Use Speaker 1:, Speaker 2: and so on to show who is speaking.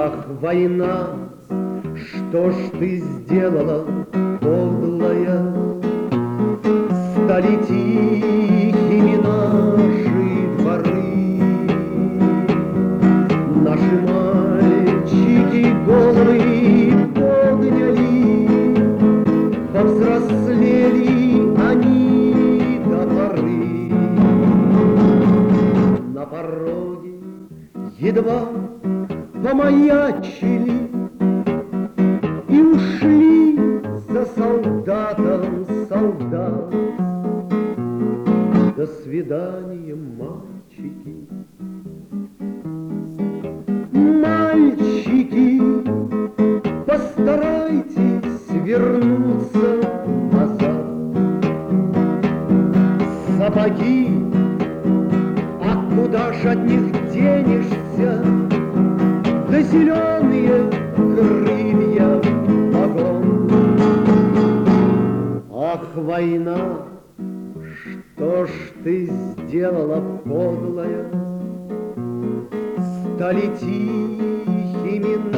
Speaker 1: Ах, война, что ж ты сделала, подлая? Стали тихими наши дворы, наши мальчики голые подняли, повзрослели они до поры. На пороге едва помаячили и ушли за солдатом солдат. До свидания, мальчики, мальчики, постарайтесь вернуться назад. Сапоги, а куда ж от них денешься? Да зеленые крылья погон. Ах, война, что ж ты сделала, подлая? Стали тихими